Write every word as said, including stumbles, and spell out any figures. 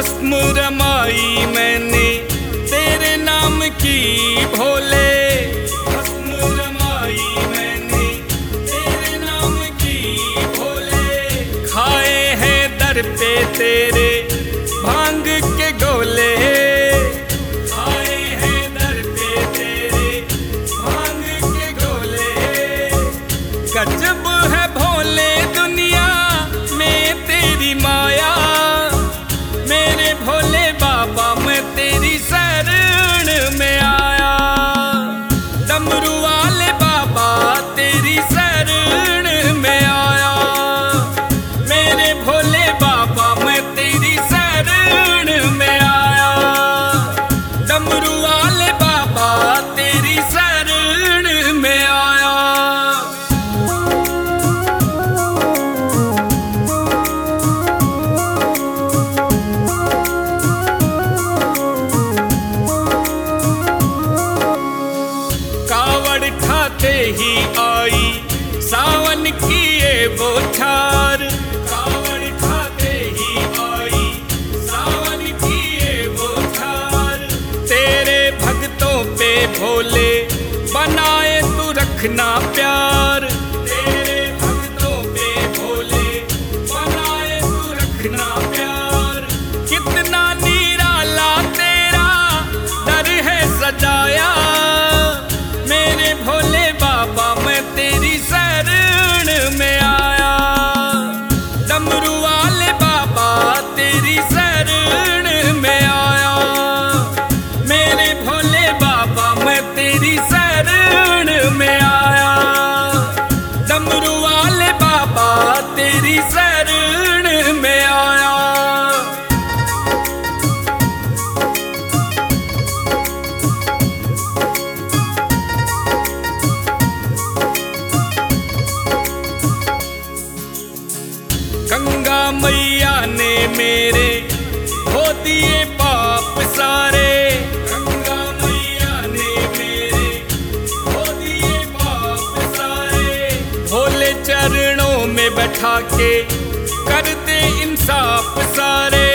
भस्म रमाई मैंने तेरे नाम की भोले, भस्म रमाई मैंने तेरे नाम की भोले। खाए हैं दर पे तेरे भांग के गोले, खाए हैं दर पे तेरे भांग के गोले। गजब है भोले दुनिया में तेरी माया, मेरे भोले बाबा मैं तेरी शरण में आया। डमरू वाले बाबा तेरी शरण में आया, मेरे भोले बाबा मैं तेरी शरण में आया। डमरू वाले बाबा तेरी शरण में आया। कावड़ खाते ही आई सावन की ये बौछार, कावड़ खाते ही आई सावन की ये बौछार। तेरे भक्तों पे भोले बनाए तू रखना प्यार, तेरे भक्तों पे भोले बनाए तू रखना प्यार। कितना निराला तेरा दर है सजाया, मेरे भोले बाबा मैं तेरी शरण में आया। डमरू वाले बाबा तेरी शरण में आया, मेरे भोले बाबा मैं तेरी शरण में आया। डमरू वाले बाबा तेरी शरण में आया। गंगा मैया ने मेरे धो दिए पाप सारे, गंगा मैया ने मेरे धो दिए पाप सारे। भोले चरणों में बैठा के कर दे इंसाफ सारे,